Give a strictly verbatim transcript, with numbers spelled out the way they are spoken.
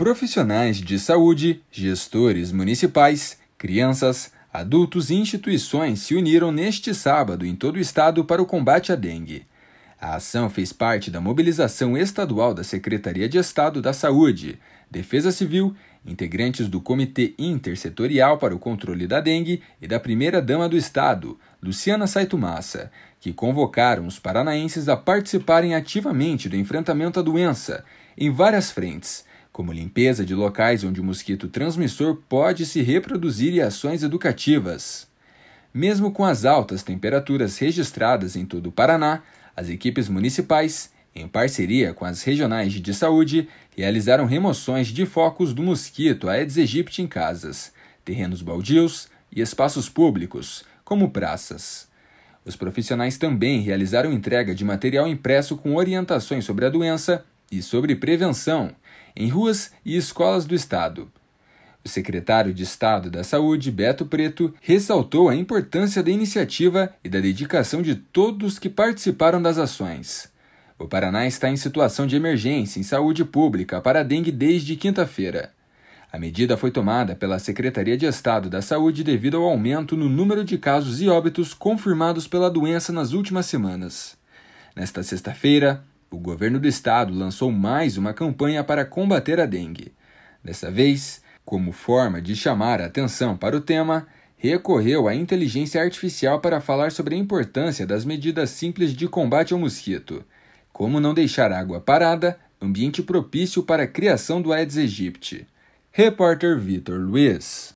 Profissionais de saúde, gestores municipais, crianças, adultos e instituições se uniram neste sábado em todo o estado para o combate à dengue. A ação fez parte da mobilização estadual da Secretaria de Estado da Saúde, Defesa Civil, integrantes do Comitê Intersetorial para o Controle da Dengue e da Primeira-Dama do Estado, Luciana Saito Massa, que convocaram os paranaenses a participarem ativamente do enfrentamento à doença, em várias frentes, como limpeza de locais onde o mosquito transmissor pode se reproduzir e ações educativas. Mesmo com as altas temperaturas registradas em todo o Paraná, as equipes municipais, em parceria com as regionais de saúde, realizaram remoções de focos do mosquito Aedes aegypti em casas, terrenos baldios e espaços públicos, como praças. Os profissionais também realizaram entrega de material impresso com orientações sobre a doença e sobre prevenção, em ruas e escolas do estado. O secretário de Estado da Saúde, Beto Preto, ressaltou a importância da iniciativa e da dedicação de todos que participaram das ações. O Paraná está em situação de emergência em saúde pública para a dengue desde quinta-feira. A medida foi tomada pela Secretaria de Estado da Saúde devido ao aumento no número de casos e óbitos confirmados pela doença nas últimas semanas. Nesta sexta-feira, o governo do estado lançou mais uma campanha para combater a dengue. Dessa vez, como forma de chamar a atenção para o tema, recorreu à inteligência artificial para falar sobre a importância das medidas simples de combate ao mosquito, como não deixar água parada, ambiente propício para a criação do Aedes aegypti. Repórter Vitor Luiz.